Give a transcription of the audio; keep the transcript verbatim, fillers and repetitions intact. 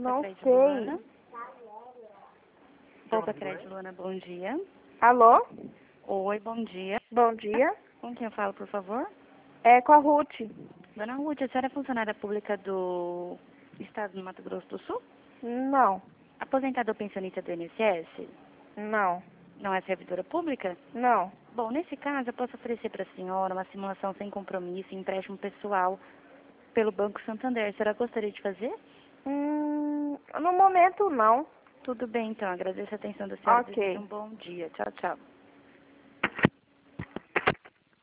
Não Crédito sei. Luana. Poupa Crédito Luana, bom dia. Alô? Oi, bom dia. Bom dia. Com quem eu falo, por favor? É com a Ruth. Dona Ruth, a senhora é funcionária pública do Estado do Mato Grosso do Sul? Não. Aposentada ou pensionista do I N S S? Não. Não é servidora pública? Não. Bom, nesse caso, eu posso oferecer para a senhora uma simulação sem compromisso e empréstimo pessoal pelo Banco Santander. A senhora gostaria de fazer? Hum, no momento, não. Tudo bem, então. Agradeço a atenção da senhora. Ok. Desejo um bom dia. Tchau, tchau.